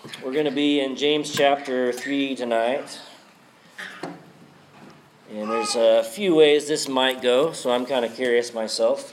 We're going to be in James chapter 3 tonight. And there's a few ways this might go, so I'm kind of curious myself.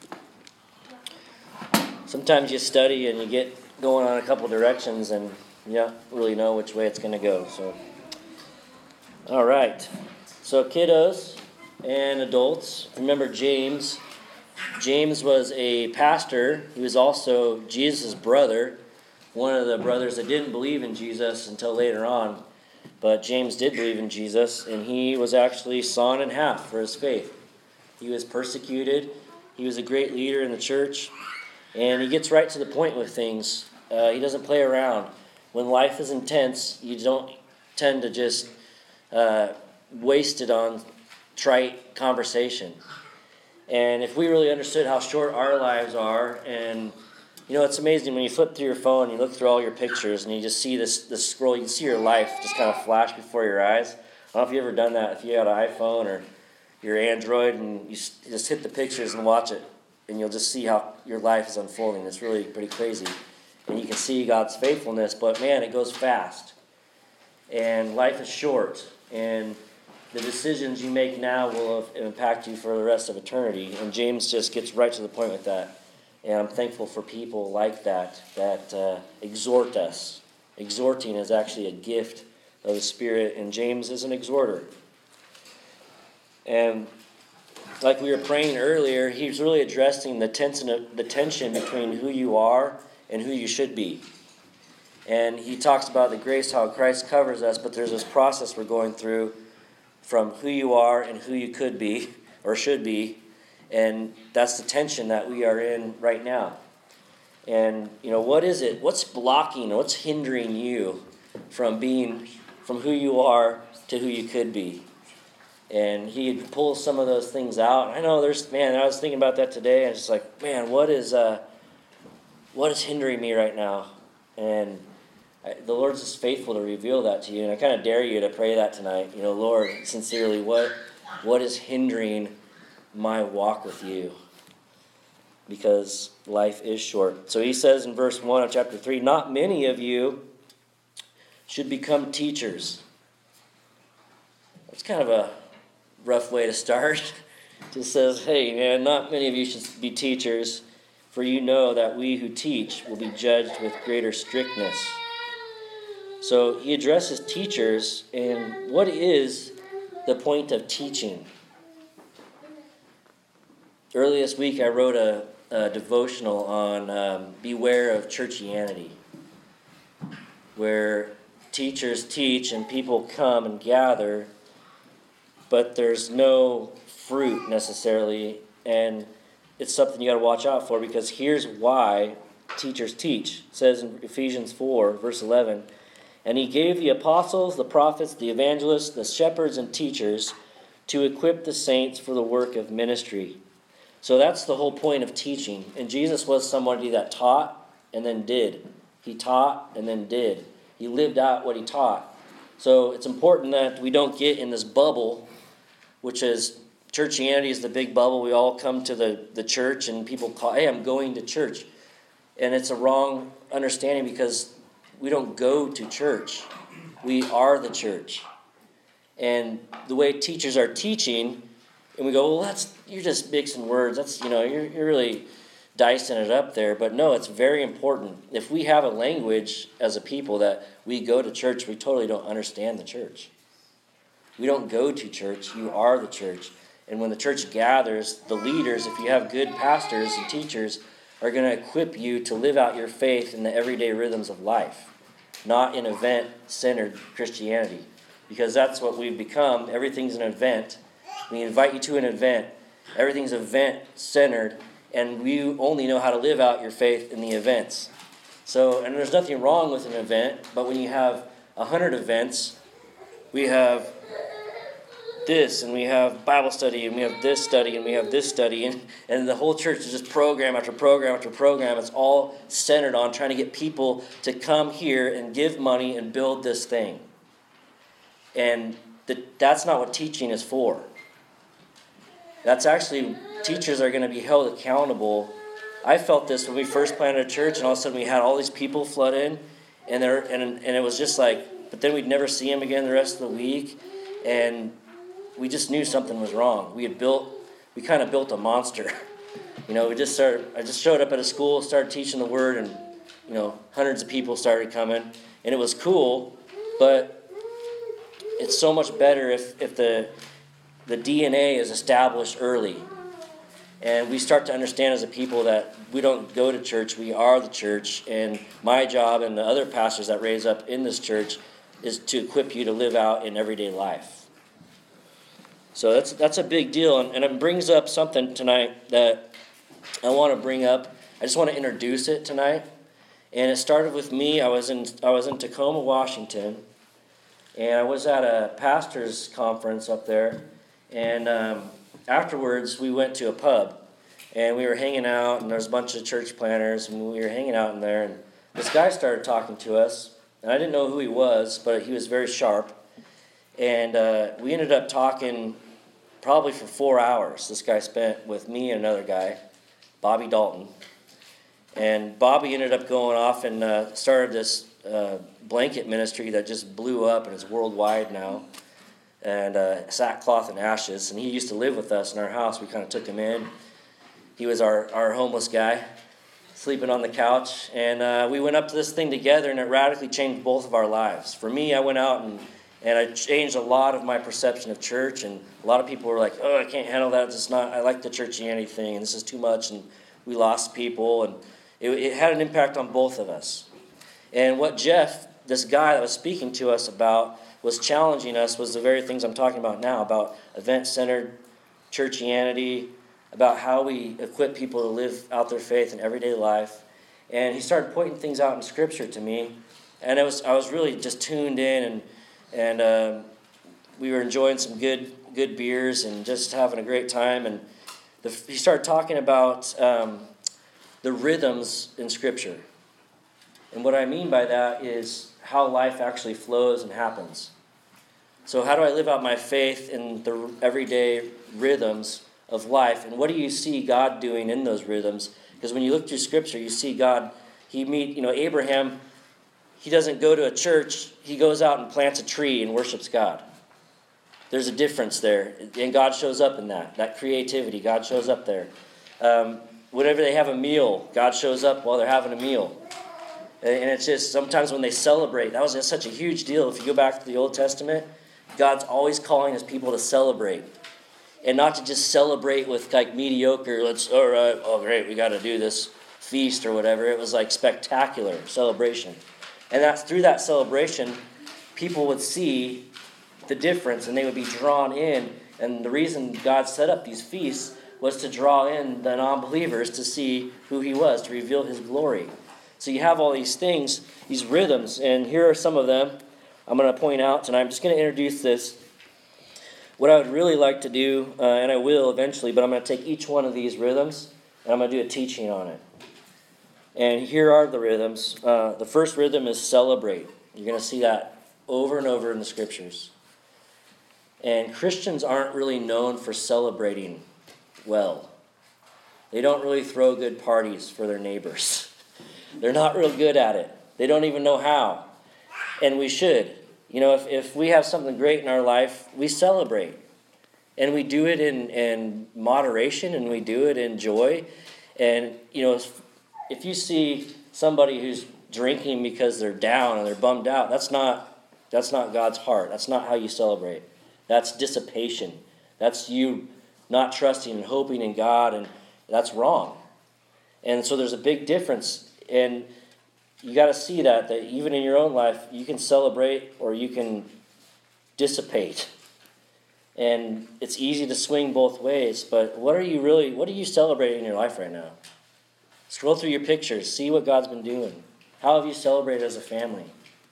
Sometimes you study and you get going on a couple directions and you don't really know which way it's going to go. So, all right. So kiddos and adults, remember James. James was a pastor. He was also Jesus' brother. One of the brothers that didn't believe in Jesus until later on. But James did believe in Jesus, and he was actually sawn in half for his faith. He was persecuted. He was a great leader in the church. And he gets right to the point with things. He doesn't play around. When life is intense, you don't tend to just waste it on trite conversation. And if we really understood how short our lives are, and you know, it's amazing when you flip through your phone, you look through all your pictures, and you just see this scroll, you can see your life just kind of flash before your eyes. I don't know if you've ever done that, if you had an iPhone or your Android, and you just hit the pictures and watch it, and you'll just see how your life is unfolding. It's really pretty crazy. And you can see God's faithfulness, but man, it goes fast. And life is short, and the decisions you make now will impact you for the rest of eternity. And James just gets right to the point with that. And I'm thankful for people like that exhort us. Exhorting is actually a gift of the Spirit, and James is an exhorter. And like we were praying earlier, he's really addressing the tension between who you are and who you should be. And he talks about the grace, how Christ covers us, but there's this process we're going through from who you are and who you could be or should be. And that's the tension that we are in right now. And, you know, what is it? What's blocking, what's hindering you from being from who you are to who you could be? And he pulls some of those things out. I know I was thinking about that today, and it's like, man, what is hindering me right now? And the Lord's just faithful to reveal that to you. And I kind of dare you to pray that tonight. You know, Lord, sincerely, what is hindering my walk with you? Because life is short. So he says in verse 1 of chapter 3, not many of you should become teachers. That's kind of a rough way to start. It just says, hey, man, not many of you should be teachers, for you know that we who teach will be judged with greater strictness. So he addresses teachers, and what is the point of teaching? Early this week, I wrote a devotional on beware of churchianity, where teachers teach and people come and gather, but there's no fruit necessarily, and it's something you got to watch out for, because here's why teachers teach. It says in Ephesians 4, verse 11, and he gave the apostles, the prophets, the evangelists, the shepherds, and teachers to equip the saints for the work of ministry. So that's the whole point of teaching. And Jesus was somebody that taught and then did. He taught and then did. He lived out what he taught. So it's important that we don't get in this bubble, which is churchianity is the big bubble. We all come to the church and people call, hey, I'm going to church. And it's a wrong understanding, because we don't go to church. We are the church. And the way teachers are teaching, and we go, well, you're just mixing words. You're really dicing it up there. But no, it's very important. If we have a language as a people that we go to church, we totally don't understand the church. We don't go to church. You are the church. And when the church gathers, the leaders, if you have good pastors and teachers, are going to equip you to live out your faith in the everyday rhythms of life, not in event-centered Christianity. Because that's what we've become. Everything's an event. We invite you to an event. Everything's event-centered, and we only know how to live out your faith in the events. So, and there's nothing wrong with an event, but when you have 100 events, we have this, and we have Bible study, and we have this study, and we have this study, and the whole church is just program after program after program. It's all centered on trying to get people to come here and give money and build this thing. And that's not what teaching is for. That's actually, teachers are going to be held accountable. I felt this when we first planted a church, and all of a sudden we had all these people flood in, And it was just like, but then we'd never see him again the rest of the week, and we just knew something was wrong. We kind of built a monster. I just showed up at a school, started teaching the word, and hundreds of people started coming, and it was cool. But it's so much better if the DNA is established early, and we start to understand as a people that we don't go to church, we are the church. And my job and the other pastors that raise up in this church is to equip you to live out in everyday life. So that's a big deal, and it brings up something tonight that I want to bring up. I just want to introduce it tonight. And it started with me. I was in Tacoma, Washington, and I was at a pastor's conference up there. And afterwards, we went to a pub, and we were hanging out, and there was a bunch of church planners, and we were hanging out in there. And this guy started talking to us, and I didn't know who he was, but he was very sharp. And we ended up talking probably for 4 hours. This guy spent with me and another guy, Bobby Dalton. And Bobby ended up going off and started this blanket ministry that just blew up and is worldwide now. And Sackcloth and Ashes. And he used to live with us in our house. We kind of took him in. He was our homeless guy, sleeping on the couch. And we went up to this thing together, and it radically changed both of our lives. For me, I went out and I changed a lot of my perception of church. And a lot of people were like, oh, I can't handle that. I like the churchianity thing, and this is too much. And we lost people. And it had an impact on both of us. And what Jeff, this guy that was speaking to us about, was challenging us was the very things I'm talking about now, about event-centered churchianity, about how we equip people to live out their faith in everyday life. And he started pointing things out in Scripture to me, and I was really just tuned in, and we were enjoying some good beers and just having a great time. And he started talking about the rhythms in Scripture. And what I mean by that is how life actually flows and happens. So how do I live out my faith in the everyday rhythms of life? And what do you see God doing in those rhythms? Because when you look through Scripture, you see God, Abraham, he doesn't go to a church, he goes out and plants a tree and worships God. There's a difference there, and God shows up in that creativity. God shows up there. Whenever they have a meal, God shows up while they're having a meal. And it's just sometimes when they celebrate, that was just such a huge deal. If you go back to the Old Testament, God's always calling his people to celebrate. And not to just celebrate with like mediocre, all right, oh great, we got to do this feast or whatever. It was like spectacular celebration. And that's through that celebration, people would see the difference and they would be drawn in. And the reason God set up these feasts was to draw in the non-believers to see who he was, to reveal his glory. So you have all these things, these rhythms, and here are some of them I'm going to point out tonight. I'm just going to introduce this. What I would really like to do, and I will eventually, but I'm going to take each one of these rhythms, and I'm going to do a teaching on it. And here are the rhythms. The first rhythm is celebrate. You're going to see that over and over in the Scriptures. And Christians aren't really known for celebrating well. They don't really throw good parties for their neighbors. They're not real good at it. They don't even know how. And we should. If we have something great in our life, we celebrate. And we do it in moderation, and we do it in joy. And, if you see somebody who's drinking because they're down and they're bummed out, that's not God's heart. That's not how you celebrate. That's dissipation. That's you not trusting and hoping in God, and that's wrong. And so there's a big difference. And you got to see that even in your own life, you can celebrate or you can dissipate. And it's easy to swing both ways, but what are you celebrating in your life right now? Scroll through your pictures, see what God's been doing. How have you celebrated as a family?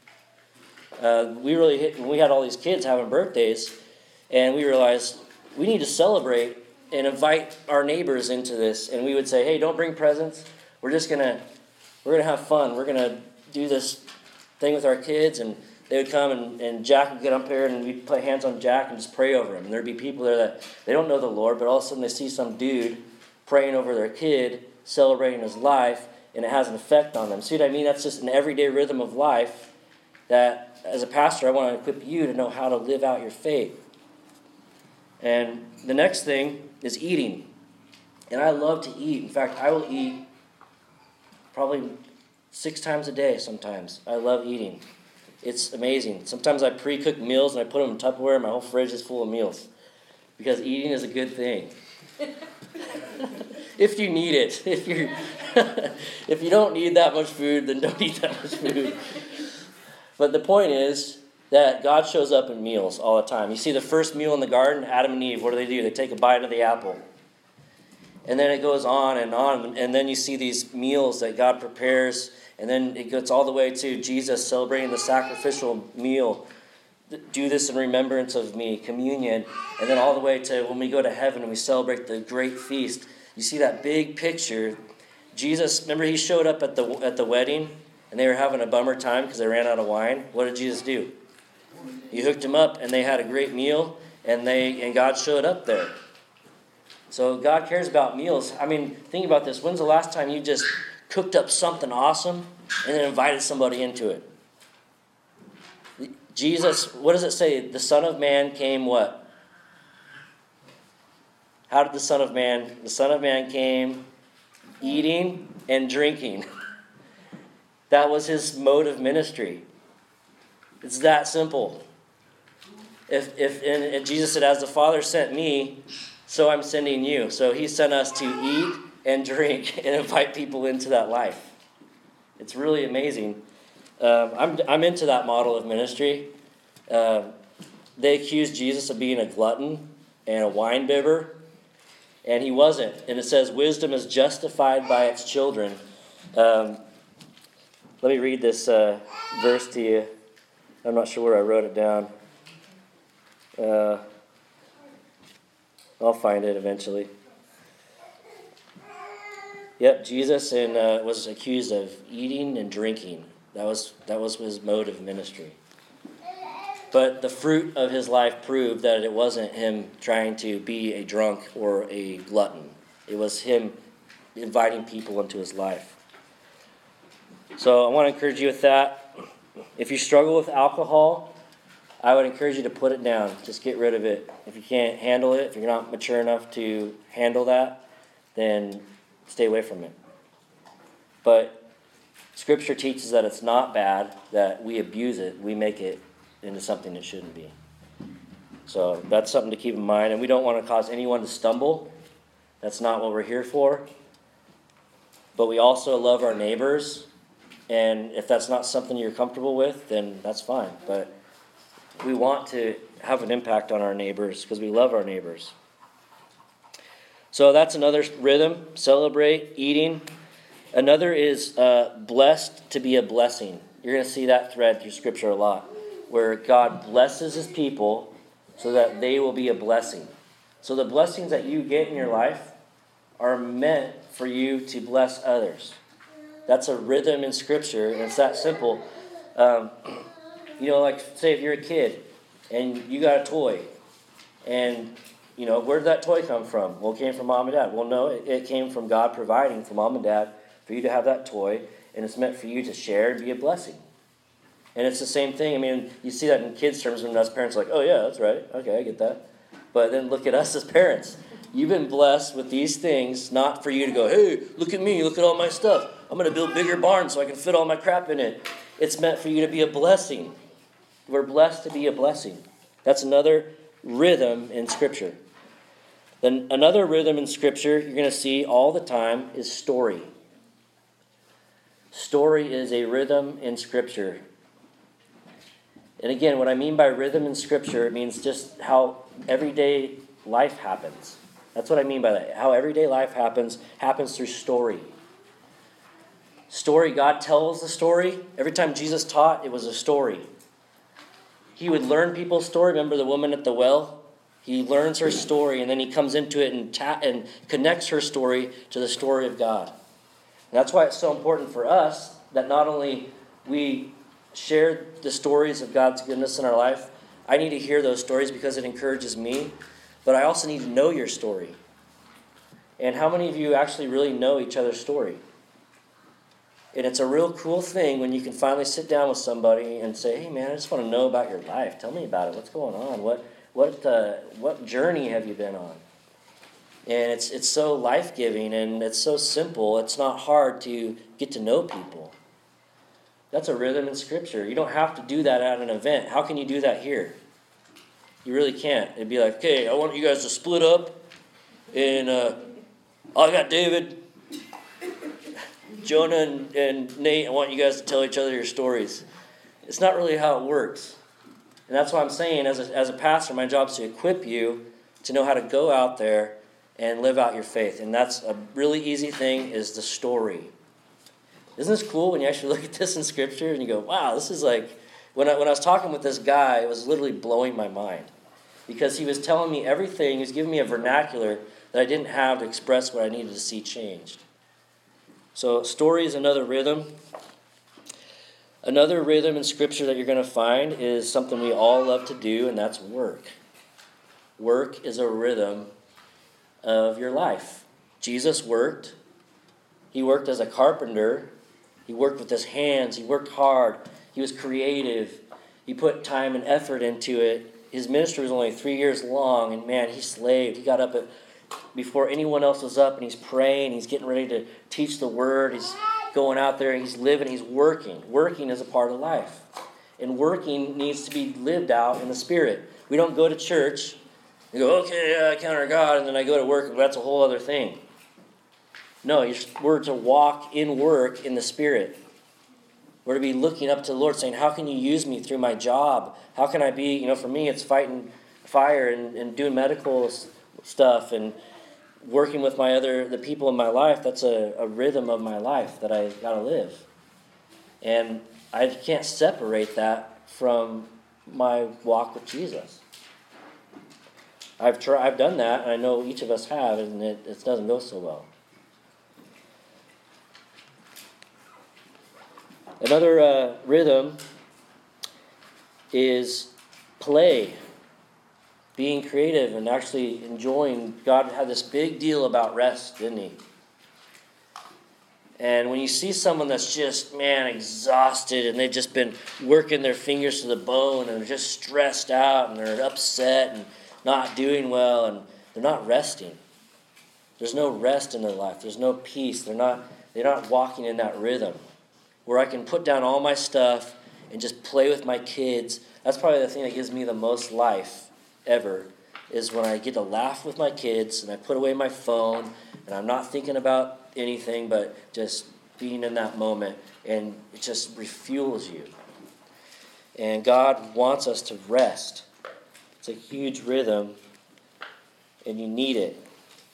When we had all these kids having birthdays, and we realized we need to celebrate and invite our neighbors into this. And we would say, hey, don't bring presents. We're going to have fun. We're going to do this thing with our kids. And they would come, and Jack would get up there, and we'd put hands on Jack and just pray over him. And there'd be people there that they don't know the Lord, but all of a sudden they see some dude praying over their kid, celebrating his life, and it has an effect on them. See what I mean? That's just an everyday rhythm of life that, as a pastor, I want to equip you to know how to live out your faith. And the next thing is eating. And I love to eat. In fact, I will eat probably 6 times a day sometimes. I love eating. It's amazing. Sometimes I pre-cook meals and I put them in Tupperware and my whole fridge is full of meals. Because eating is a good thing. If you need it. If you don't need that much food, then don't eat that much food. But the point is that God shows up in meals all the time. You see the first meal in the garden, Adam and Eve, what do? They take a bite of the apple. And then it goes on, and then you see these meals that God prepares, and then it gets all the way to Jesus celebrating the sacrificial meal. Do this in remembrance of me, communion, and then all the way to when we go to heaven and we celebrate the great feast. You see that big picture. Jesus, remember he showed up at the wedding, and they were having a bummer time because they ran out of wine. What did Jesus do? He hooked them up, and they had a great meal, and God showed up there. So God cares about meals. I mean, think about this. When's the last time you just cooked up something awesome and then invited somebody into it? Jesus, what does it say? The Son of Man came what? How did the Son of Man? The Son of Man came eating and drinking. That was his mode of ministry. It's that simple. And Jesus said, as the Father sent me, so I'm sending you. So he sent us to eat and drink and invite people into that life. It's really amazing. I'm into that model of ministry. They accused Jesus of being a glutton and a wine bibber, and he wasn't. And it says, wisdom is justified by its children. Let me read this verse to you. I'm not sure where I wrote it down. I'll find it eventually. Yep, Jesus was accused of eating and drinking. That was his mode of ministry. But the fruit of his life proved that it wasn't him trying to be a drunk or a glutton. It was him inviting people into his life. So I want to encourage you with that. If you struggle with alcohol, I would encourage you to put it down. Just get rid of it. If you can't handle it, if you're not mature enough to handle that, then stay away from it. But Scripture teaches that it's not bad, that we abuse it, we make it into something it shouldn't be. So that's something to keep in mind. And we don't want to cause anyone to stumble. That's not what we're here for. But we also love our neighbors. And if that's not something you're comfortable with, then that's fine. But we want to have an impact on our neighbors because we love our neighbors. So that's another rhythm. Celebrate, eating. Another is blessed to be a blessing. You're going to see that thread through Scripture a lot, where God blesses his people so that they will be a blessing. So the blessings that you get in your life are meant for you to bless others. That's a rhythm in Scripture, and it's that simple. Like say if you're a kid and you got a toy, and where did that toy come from? Well, it came from mom and dad. Well, no, it came from God providing for mom and dad for you to have that toy, and it's meant for you to share and be a blessing. And it's the same thing. I mean, you see that in kids' terms when us parents are like, oh yeah, that's right. Okay, I get that. But then look at us as parents. You've been blessed with these things, not for you to go, hey, look at me, look at all my stuff. I'm going to build bigger barns so I can fit all my crap in it. It's meant for you to be a blessing. We're blessed to be a blessing. That's another rhythm in Scripture. Then another rhythm in Scripture you're going to see all the time is story. Story is a rhythm in Scripture. And again, what I mean by rhythm in Scripture, it means just how everyday life happens. That's what I mean by that. How everyday life happens through story. Story, God tells the story. Every time Jesus taught, it was a story. He would learn people's story. Remember the woman at the well? He learns her story, and then he comes into it and connects her story to the story of God. And that's why it's so important for us that not only we share the stories of God's goodness in our life, I need to hear those stories because it encourages me, but I also need to know your story. And how many of you actually really know each other's story? And it's a real cool thing when you can finally sit down with somebody and say, hey, man, I just want to know about your life. Tell me about it. What's going on? What journey have you been on? And it's so life-giving, and it's so simple. It's not hard to get to know people. That's a rhythm in Scripture. You don't have to do that at an event. How can you do that here? You really can't. It'd be like, okay, I want you guys to split up, and I got David, Jonah, and Nate. I want you guys to tell each other your stories. It's not really how it works. And that's why I'm saying, as a pastor, my job is to equip you to know how to go out there and live out your faith. And that's a really easy thing, is the story. Isn't this cool when you actually look at this in Scripture and you go, wow, this is like... When I was talking with this guy, it was literally blowing my mind. Because he was telling me everything. He was giving me a vernacular that I didn't have to express what I needed to see changed. So story is another rhythm. Another rhythm in Scripture that you're going to find is something we all love to do, and that's work. Work is a rhythm of your life. Jesus worked. He worked as a carpenter. He worked with his hands. He worked hard. He was creative. He put time and effort into it. His ministry was only 3 years long, and man, he slaved. He got up before anyone else was up, and he's praying. He's getting ready to teach the word. He's going out there, he's living, he's working. Working is a part of life. And working needs to be lived out in the Spirit. We don't go to church and go, okay, I encounter God, and then I go to work, and that's a whole other thing. No, we're to walk in work in the Spirit. We're to be looking up to the Lord, saying, how can you use me through my job? How can I be, for me, it's fighting fire and doing medical stuff and working with the people in my life. That's a rhythm of my life that I got to live. And I can't separate that from my walk with Jesus. I've done that, and I know each of us have, and it doesn't go so well. Another rhythm is play, being creative and actually enjoying. God had this big deal about rest, didn't he? And when you see someone that's just, exhausted, and they've just been working their fingers to the bone, and they're just stressed out, and they're upset and not doing well, and they're not resting. There's no rest in their life. There's no peace. They're not walking in that rhythm where I can put down all my stuff and just play with my kids. That's probably the thing that gives me the most life ever, is when I get to laugh with my kids and I put away my phone and I'm not thinking about anything but just being in that moment, and it just refuels you. And God wants us to rest. It's a huge rhythm, and you need it.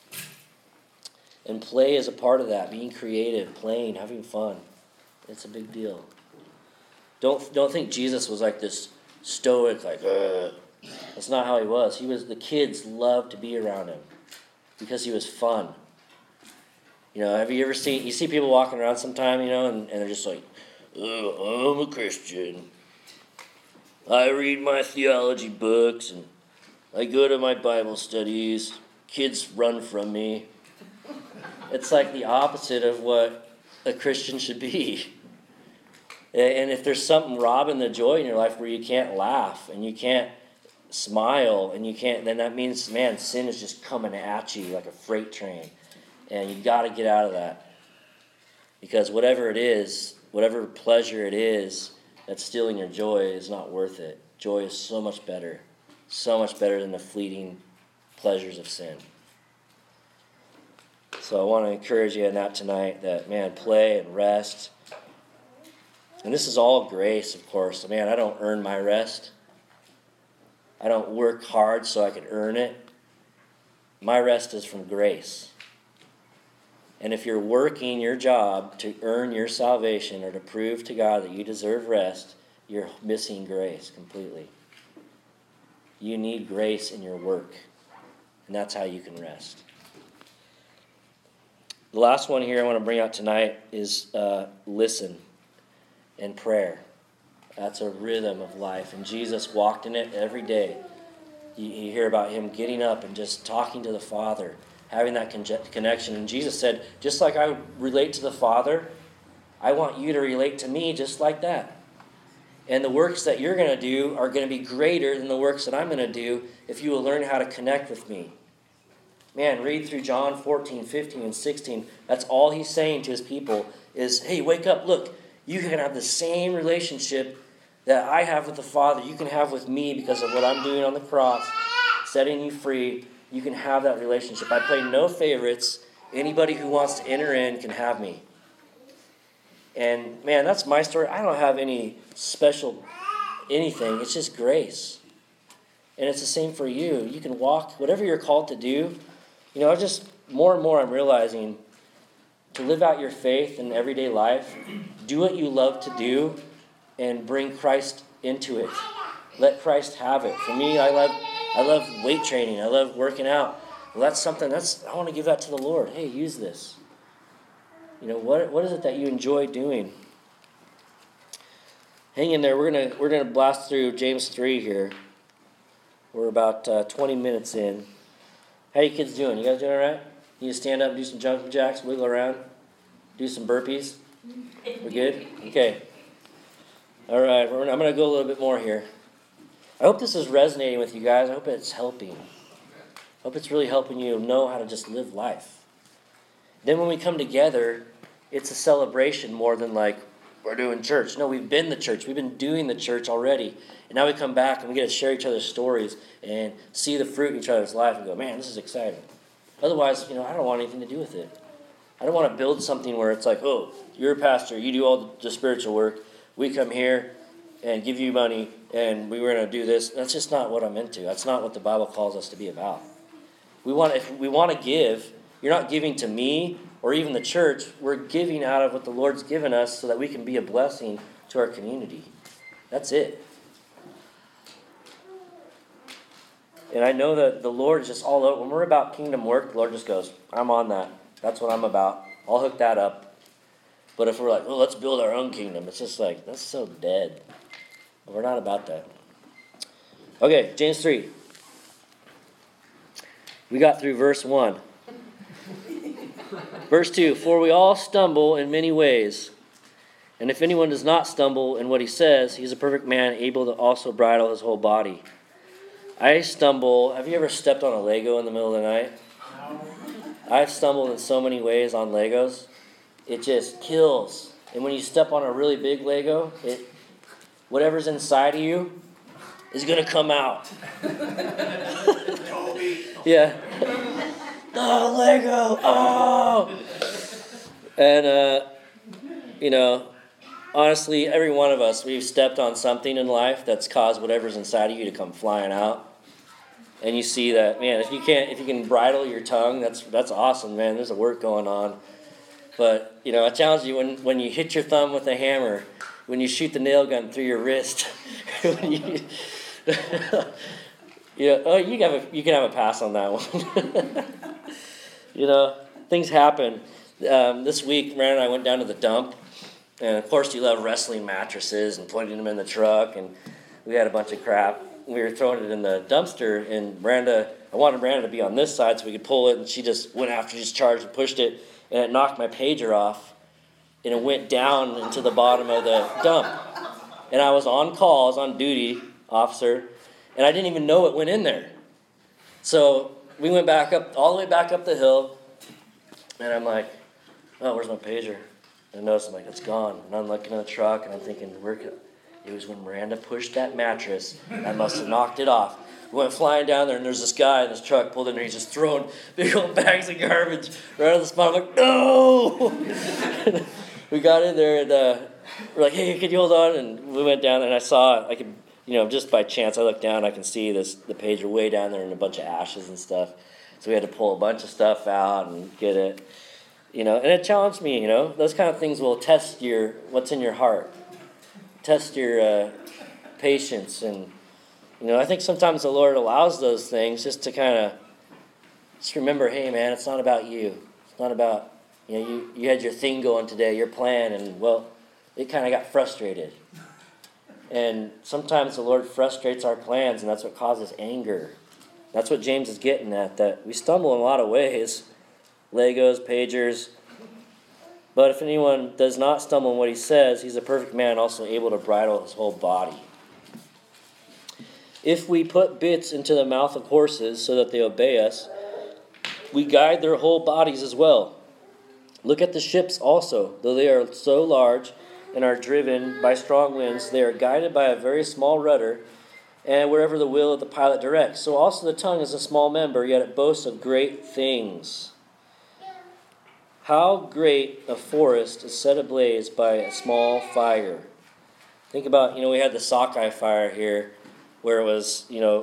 And play is a part of that, being creative, playing, having fun. It's a big deal. Don't think Jesus was like this stoic, like, ugh. That's not how he was. The kids loved to be around him because he was fun. Have you ever you see people walking around sometime, and they're just like, oh, I'm a Christian. I read my theology books, and I go to my Bible studies. Kids run from me. It's like the opposite of what a Christian should be. And if there's something robbing the joy in your life where you can't laugh and you can't smile and you can't, then that means, sin is just coming at you like a freight train. And you got to get out of that. Because whatever it is, whatever pleasure it is that's stealing your joy is not worth it. Joy is so much better than the fleeting pleasures of sin. So I want to encourage you in that tonight, that, play and rest. And this is all grace, of course. I don't earn my rest. I don't work hard so I can earn it. My rest is from grace. And if you're working your job to earn your salvation or to prove to God that you deserve rest, you're missing grace completely. You need grace in your work. And that's how you can rest. The last one here I want to bring out tonight is listen and prayer. That's a rhythm of life. And Jesus walked in it every day. You hear about him getting up and just talking to the Father, having that connection. And Jesus said, just like I relate to the Father, I want you to relate to me just like that. And the works that you're going to do are going to be greater than the works that I'm going to do if you will learn how to connect with me. Man, read through John 14, 15, and 16. That's all he's saying to his people is, hey, wake up, look, you can have the same relationship that I have with the Father. You can have with me because of what I'm doing on the cross, setting you free. You can have that relationship. I play no favorites. Anybody who wants to enter in can have me. And man, that's my story. I don't have any special anything. It's just grace. And it's the same for you. You can walk, whatever you're called to do. You know, just more and more I'm realizing to live out your faith in everyday life, do what you love to do, and bring Christ into it. Let Christ have it. For me, I love weight training. I love working out. Well, that's something I want to give that to the Lord. Hey, use this. You know, what is it that you enjoy doing? Hang in there. We're gonna blast through James 3 here. We're about 20 minutes in. How you kids doing? You guys doing all right? You stand up, do some jumping jacks, wiggle around, do some burpees. We're good? Okay. All right. I'm going to go a little bit more here. I hope this is resonating with you guys. I hope it's helping. I hope it's really helping you know how to just live life. Then when we come together, it's a celebration more than like we're doing church. No, we've been the church. We've been doing the church already. And now we come back and we get to share each other's stories and see the fruit in each other's life and go, man, this is exciting. Otherwise, I don't want anything to do with it. I don't want to build something where it's like, oh, you're a pastor, you do all the spiritual work. We come here and give you money and we were going to do this. That's just not what I'm into. That's not what the Bible calls us to be about. If we want to give, you're not giving to me or even the church. We're giving out of what the Lord's given us so that we can be a blessing to our community. That's it. And I know that the Lord is just all over. When we're about kingdom work, the Lord just goes, I'm on that. That's what I'm about. I'll hook that up. But if we're like, well, let's build our own kingdom, it's just like, that's so dead. We're not about that. Okay, James 3. We got through verse 1. Verse 2, for we all stumble in many ways. And if anyone does not stumble in what he says, he's a perfect man, able to also bridle his whole body. I stumble. Have you ever stepped on a Lego in the middle of the night? I've stumbled in so many ways on Legos. It just kills. And when you step on a really big Lego, whatever's inside of you is going to come out. Yeah. Oh, Lego. Oh. And, honestly, every one of us, we've stepped on something in life that's caused whatever's inside of you to come flying out. And you see that, man, if you can bridle your tongue, that's awesome, man. There's a work going on. But, I challenge you when you hit your thumb with a hammer, when you shoot the nail gun through your wrist, you can have a pass on that one. Things happen. This week, Miranda and I went down to the dump. And, of course, you love wrestling mattresses and putting them in the truck. And we had a bunch of crap. We were throwing it in the dumpster. And I wanted Miranda to be on this side so we could pull it. And she just went after, just charged and pushed it. And it knocked my pager off. And it went down into the bottom of the dump. And I was on call. I was on duty, officer. And I didn't even know it went in there. So we went back up, all the way back up the hill. And I'm like, oh, where's my pager? And I noticed, I'm like, it's gone. And I'm looking in the truck, and I'm thinking, it was when Miranda pushed that mattress. I must have knocked it off. We went flying down there, and there's this guy in this truck pulled in there. He's just throwing big old bags of garbage right on the spot. I'm like, no! We got in there, and we're like, hey, can you hold on? And we went down, and I saw it. I could, just by chance, I looked down, I can see the pager way down there and a bunch of ashes and stuff. So we had to pull a bunch of stuff out and get it. And it challenged me, Those kind of things will test what's in your heart. Test your patience. And, I think sometimes the Lord allows those things just to kind of just remember, hey, man, it's not about you. It's not about, you had your thing going today, your plan, and, well, it kind of got frustrated. And sometimes the Lord frustrates our plans, and that's what causes anger. That's what James is getting at, that we stumble in a lot of ways. Legos, pagers, But if anyone does not stumble in what he says, he's a perfect man, also able to bridle his whole body. If we put bits into the mouth of horses so that they obey us, we guide their whole bodies as well. Look at the ships also. Though they are so large and are driven by strong winds, they are guided by a very small rudder, and wherever the will of the pilot directs. So also the tongue is a small member, yet it boasts of great things. How great a forest is set ablaze by a small fire. Think about, we had the Sockeye fire here, where it was,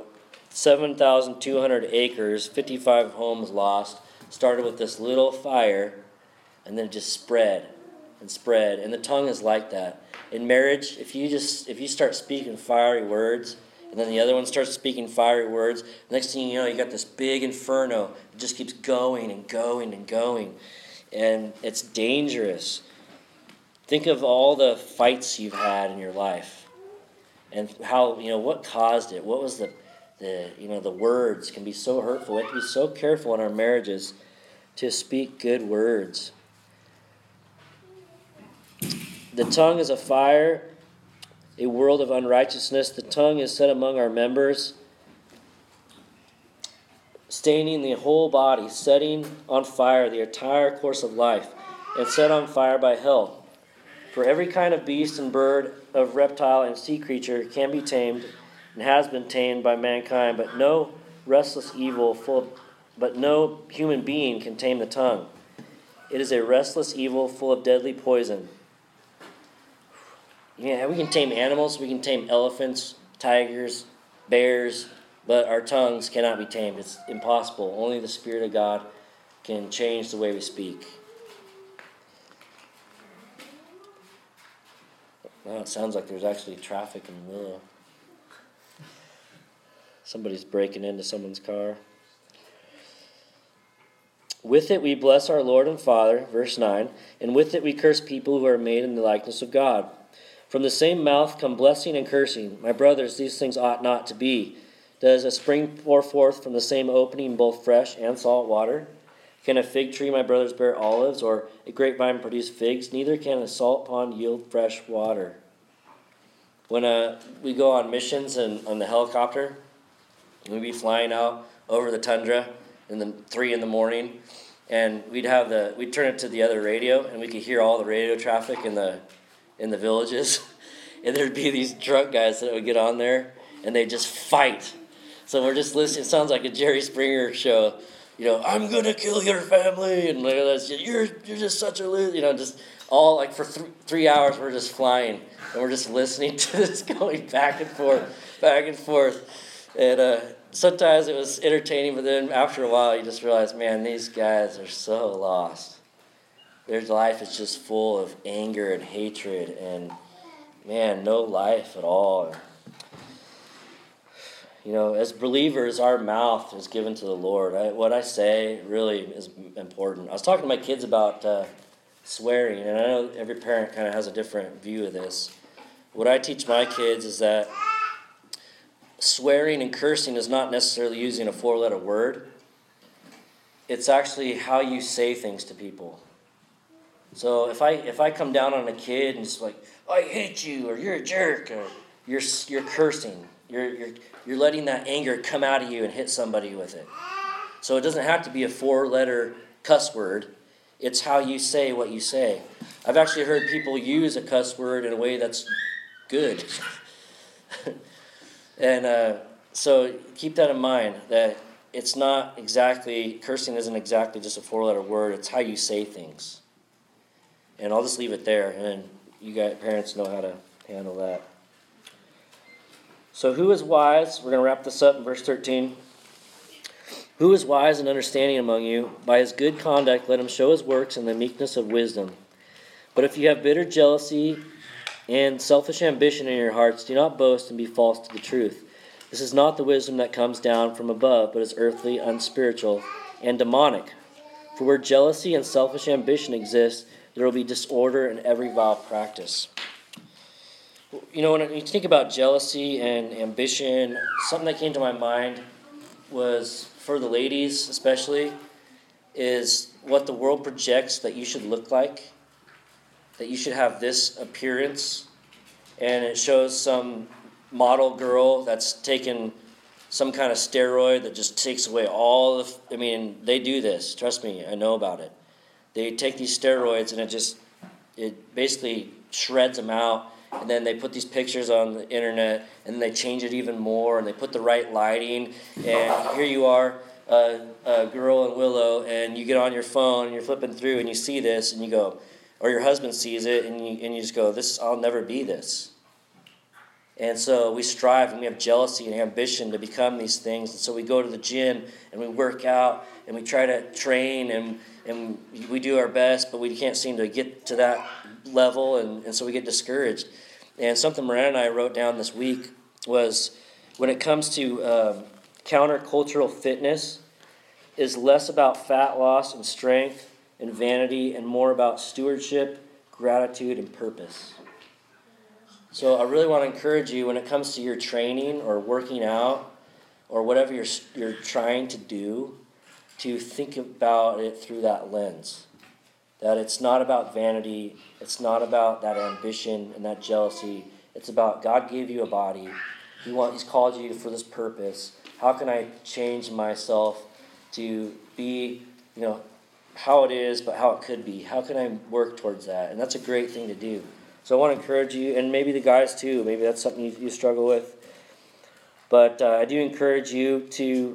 7,200 acres, 55 homes lost. Started with this little fire, and then it just spread and spread. And the tongue is like that. In marriage, if you start speaking fiery words, and then the other one starts speaking fiery words, the next thing you know, you got this big inferno. It just keeps going and going and going. And it's dangerous. Think of all the fights you've had in your life, and how, what caused it. What was the words can be so hurtful. We have to be so careful in our marriages to speak good words. The tongue is a fire, a world of unrighteousness. The tongue is set among our members, staining the whole body, setting on fire the entire course of life, and set on fire by hell. For every kind of beast and bird, of reptile and sea creature can be tamed and has been tamed by mankind, but no human being can tame the tongue. It is a restless evil full of deadly poison. Yeah, we can tame animals, we can tame elephants, tigers, bears, but our tongues cannot be tamed. It's impossible. Only the Spirit of God can change the way we speak. Well, it sounds like there's actually traffic in the middle. Somebody's breaking into someone's car. With it we bless our Lord and Father, verse 9, and with it we curse people who are made in the likeness of God. From the same mouth come blessing and cursing. My brothers, these things ought not to be. Does a spring pour forth from the same opening both fresh and salt water? Can a fig tree, my brothers, bear olives, or a grapevine produce figs? Neither can a salt pond yield fresh water. When we go on missions and on the helicopter, we'd be flying out over the tundra in the 3 a.m, and we'd turn it to the other radio, and we could hear all the radio traffic in the villages, and there'd be these drunk guys that would get on there, and they'd just fight. So we're just listening. It sounds like a Jerry Springer show. I'm gonna kill your family, and you're just such a loser. Just all like for 3 hours we're just flying, and we're just listening to this going back and forth, and sometimes it was entertaining, but then after a while you just realize, man, these guys are so lost. Their life is just full of anger and hatred, and man, no life at all. As believers, our mouth is given to the Lord. What I say really is important. I was talking to my kids about swearing, and I know every parent kind of has a different view of this. What I teach my kids is that swearing and cursing is not necessarily using a 4-letter word. It's actually how you say things to people. So if I come down on a kid and just like, I hate you, or you're a jerk, or you're cursing. You're letting that anger come out of you and hit somebody with it. So it doesn't have to be a 4-letter cuss word. It's how you say what you say. I've actually heard people use a cuss word in a way that's good. And so keep that in mind, that it's not exactly, cursing isn't exactly just a 4-letter word. It's how you say things. And I'll just leave it there, and then you guys, parents, know how to handle that. So who is wise? We're going to wrap this up in verse 13. Who is wise and understanding among you? By his good conduct let him show his works in the meekness of wisdom. But if you have bitter jealousy and selfish ambition in your hearts, do not boast and be false to the truth. This is not the wisdom that comes down from above, but is earthly, unspiritual, and demonic. For where jealousy and selfish ambition exist, there will be disorder in every vile practice. When you think about jealousy and ambition, something that came to my mind was, for the ladies especially, is what the world projects that you should look like. that you should have this appearance, and it shows some model girl that's taken some kind of steroid that just takes away all of, they do this, trust me, I know about it. They take these steroids and it basically shreds them out, and then they put these pictures on the internet, and then they change it even more, and they put the right lighting, and here you are, a girl in Willow, and you get on your phone, and you're flipping through, and you see this, and you go, or your husband sees it, and you just go, I'll never be this. And so we strive, and we have jealousy and ambition to become these things, and so we go to the gym, and we work out, and we try to train, and we do our best, but we can't seem to get to that level, and so we get discouraged. And something Miranda and I wrote down this week was, when it comes to countercultural fitness, is less about fat loss and strength and vanity and more about stewardship, gratitude, and purpose. So I really want to encourage you, when it comes to your training or working out or whatever you're trying to do, to think about it through that lens. That it's not about vanity, it's not about that ambition and that jealousy. It's about God gave you a body. He's called you for this purpose. How can I change myself to be, how it is, but how it could be? How can I work towards that? And that's a great thing to do. So I want to encourage you, and maybe the guys too. Maybe that's something you struggle with. But I do encourage you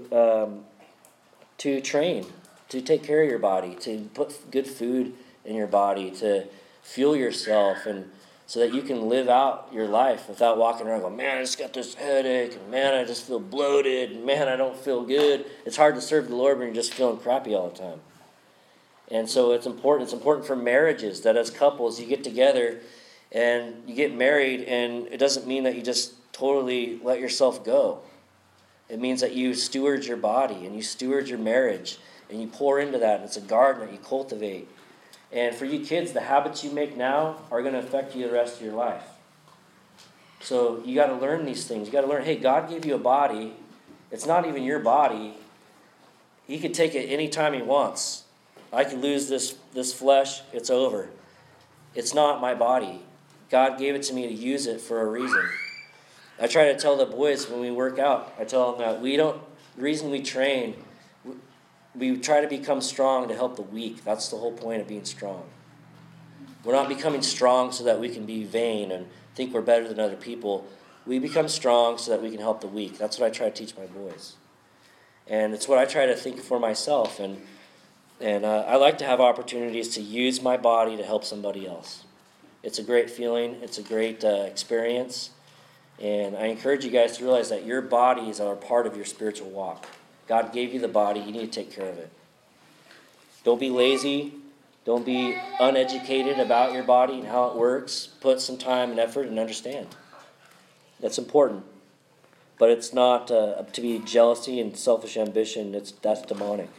to train, to take care of your body, to put good food in your body, to fuel yourself, and so that you can live out your life without walking around going, man, I just got this headache, and man, I just feel bloated, and man, I don't feel good. It's hard to serve the Lord when you're just feeling crappy all the time. And so it's important. It's important for marriages that as couples you get together and you get married, and it doesn't mean that you just totally let yourself go. It means that you steward your body and you steward your marriage and you pour into that. It's a garden that you cultivate. And for you kids, the habits you make now are going to affect you the rest of your life. So you got to learn these things. You got to learn, hey, God gave you a body. It's not even your body. He could take it anytime he wants. I could lose this flesh. It's over. It's not my body. God gave it to me to use it for a reason. I try to tell the boys when we work out, I tell them that the reason we train, we try to become strong to help the weak. That's the whole point of being strong. We're not becoming strong so that we can be vain and think we're better than other people. We become strong so that we can help the weak. That's what I try to teach my boys. And it's what I try to think for myself. And I like to have opportunities to use my body to help somebody else. It's a great feeling. It's a great experience. And I encourage you guys to realize that your bodies are part of your spiritual walk. God gave you the body. You need to take care of it. Don't be lazy. Don't be uneducated about your body and how it works. Put some time and effort and understand. That's important. But it's not to be jealousy and selfish ambition. That's demonic.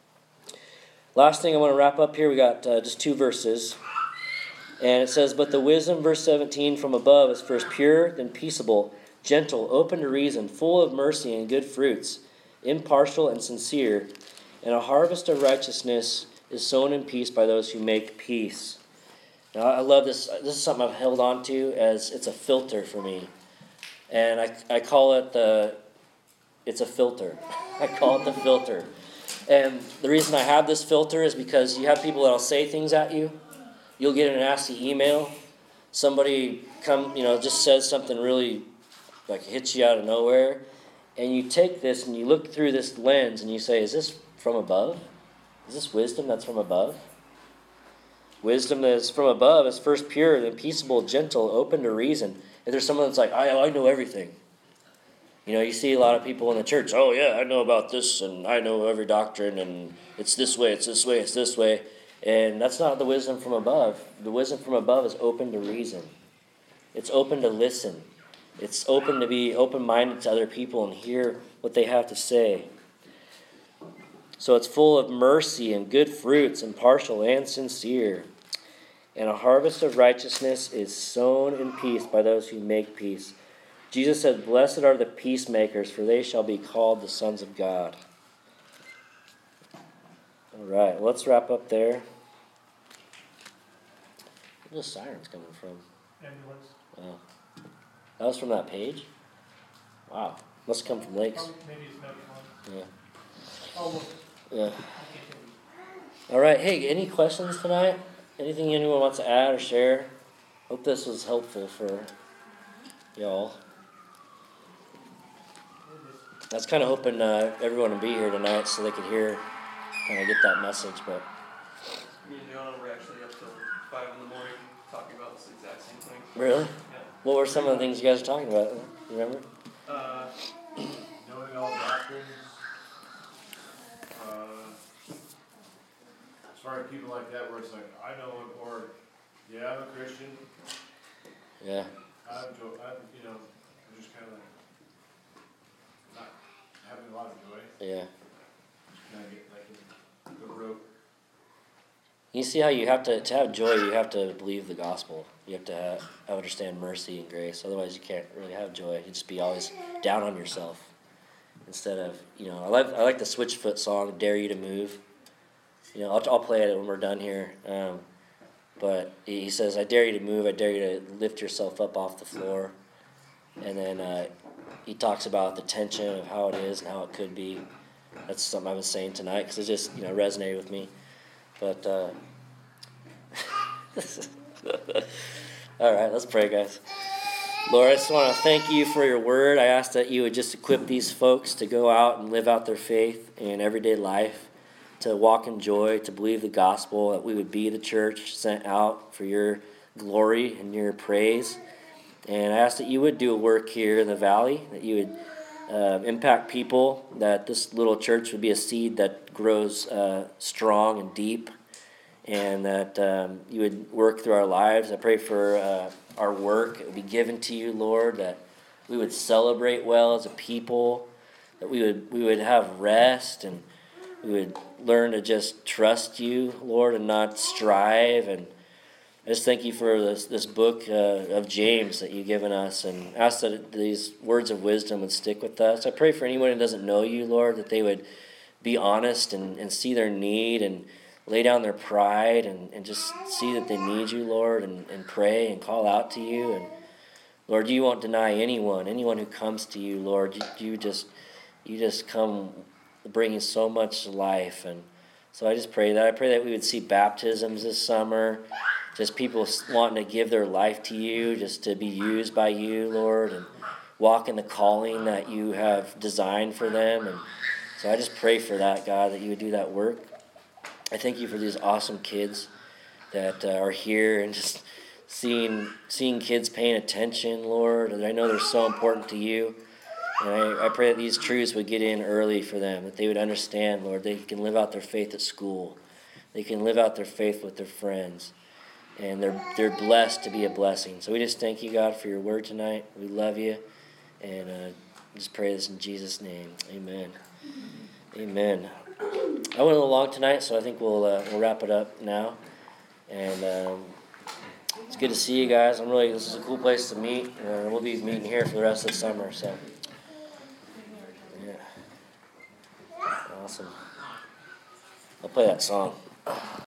Last thing I want to wrap up here. We got just 2 verses. And it says, but the wisdom, verse 17, from above is first pure, then peaceable, gentle, open to reason, full of mercy and good fruits, impartial and sincere. And a harvest of righteousness is sown in peace by those who make peace. Now, I love this. This is something I've held on to as it's a filter for me. And I call it it's a filter. I call it the filter. And the reason I have this filter is because you have people that'll say things at you. You'll get a nasty email. Somebody just says something really hits you out of nowhere. And you take this and you look through this lens and you say, is this from above? Is this wisdom that's from above? Wisdom that is from above is first pure, then peaceable, gentle, open to reason. If there's someone that's like, I know everything. You see a lot of people in the church, oh yeah, I know about this and I know every doctrine and it's this way, it's this way, it's this way. And that's not the wisdom from above. The wisdom from above is open to reason. It's open to listen. It's open to be open-minded to other people and hear what they have to say. So it's full of mercy and good fruits, impartial and sincere. And a harvest of righteousness is sown in peace by those who make peace. Jesus said, blessed are the peacemakers, for they shall be called the sons of God. All right, let's wrap up there. Where the sirens coming from? Ambulance. Wow. That was from that page? Wow. Must come from Lakes. Maybe it's not one. Yeah. Oh, look. Yeah. All right. Hey, any questions tonight? Anything anyone wants to add or share? Hope this was helpful for y'all. I was kind of hoping everyone would be here tonight so they could hear, kind of get that message, but. Me and John were actually up till 5 in the morning talking about this exact same thing. Really? Yeah. What were some of the things you guys were talking about? You remember? Knowing all doctrines. As far as people like that, where it's like, I know it, or yeah, I'm a Christian. Yeah. I'm just kind of not having a lot of joy. Yeah. Just kind of get like in the rope. You see how you have to have joy, you have to believe the gospel. You have to understand mercy and grace. Otherwise, you can't really have joy. You just be always down on yourself. Instead of, I like the Switchfoot song, Dare You to Move. I'll play it when we're done here. But he says, I dare you to move. I dare you to lift yourself up off the floor. And then he talks about the tension of how it is and how it could be. That's something I was saying tonight because it just, resonated with me. But, all right, let's pray, guys. Lord, I just want to thank you for your word. I ask that you would just equip these folks to go out and live out their faith in everyday life, to walk in joy, to believe the gospel, that we would be the church sent out for your glory and your praise. And I ask that you would do a work here in the valley, that you would impact people, that this little church would be a seed that grows strong and deep, and that you would work through our lives. I pray for our work. It would be given to you, Lord, that we would celebrate well as a people, that we would have rest, and we would learn to just trust you, Lord, and not strive. And I just thank you for this book of James that you've given us, and ask that these words of wisdom would stick with us. I pray for anyone who doesn't know you, Lord, that they would be honest and see their need and lay down their pride and just see that they need you, Lord, and pray and call out to you. And Lord, you won't deny anyone who comes to you, Lord. You just come bringing so much life. And so I just pray that. I pray that we would see baptisms this summer, just people wanting to give their life to you, just to be used by you, Lord, and walk in the calling that you have designed for them. And so I just pray for that, God, that you would do that work. I thank you for these awesome kids that are here, and just seeing kids paying attention, Lord. And I know they're so important to you. And I pray that these truths would get in early for them, that they would understand, Lord, they can live out their faith at school. They can live out their faith with their friends. And they're blessed to be a blessing. So we just thank you, God, for your word tonight. We love you. And just pray this in Jesus' name. Amen. Amen. I went a little long tonight, so I think we'll wrap it up now. And it's good to see you guys. This is a cool place to meet. We'll be meeting here for the rest of the summer. So, yeah. Awesome. I'll play that song.